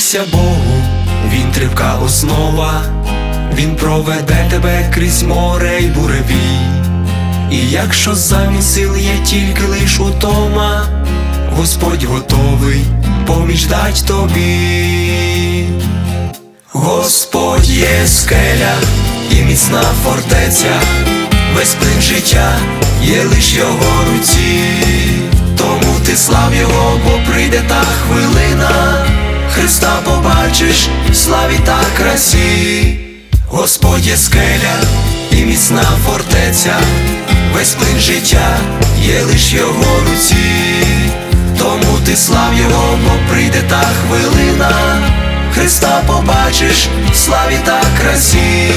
Довірся Богу, Він тривка основа, Він проведе тебе крізь море й буревій. І якщо замість сил є тільки лиш утома, Господь готовий поміч дать тобі. Господь є скеля і міцна фортеця, весь плин життя є лиш Його руці. Тому ти слав Його, бо прийде та хвилина, Христа побачиш в славі та красі. Господь є скеля і міцна фортеця, весь плин життя є лиш Його руці. Тому ти слав Його, бо прийде та хвилина, Христа побачиш в славі та красі.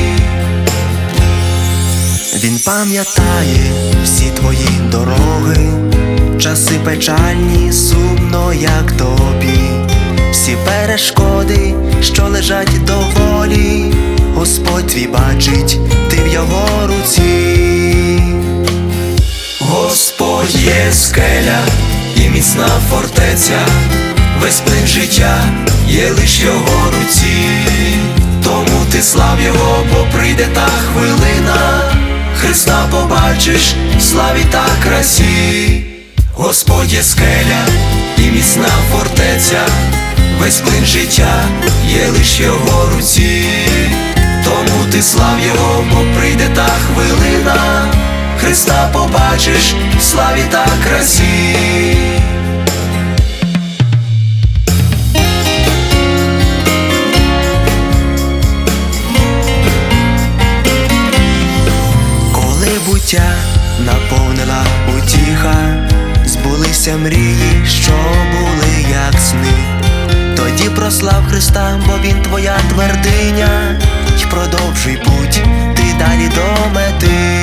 Він пам'ятає всі твої дороги, часи печальні, сумно, як тобі. Всі перешкоди, що лежать доволі, Господь твій бачить, ти в Його руці. Господь є скеля і міцна фортеця, весь плин життя є лиш Його руці. Тому ти слав Його, бо прийде та хвилина, Христа побачиш в славі та красі. Господь є скеля і міцна фортеця, весь плин життя є лиш Його руці. Тому ти слав Його, бо прийде та хвилина, Христа побачиш в славі та красі. Коли буття наповнила утіха, збулися мрії, що були як сни, тоді прослав Христа, бо Він твоя твердиня, й продовжуй путь ти далі до мети.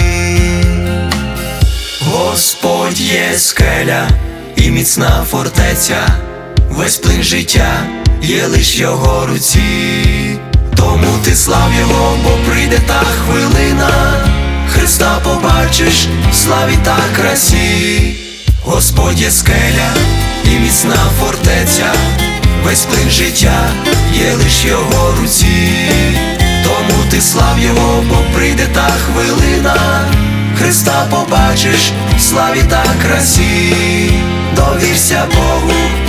Господь є скеля і міцна фортеця, весь плин життя є лиш Його руці. Тому ти слав Його, бо прийде та хвилина, Христа побачиш в славі та красі. Господь є скеля і міцна фортеця, весь плин життя є лиш Його руці. Тому ти слав Його, бо прийде та хвилина, Христа побачиш в славі та красі. Довірся Богу,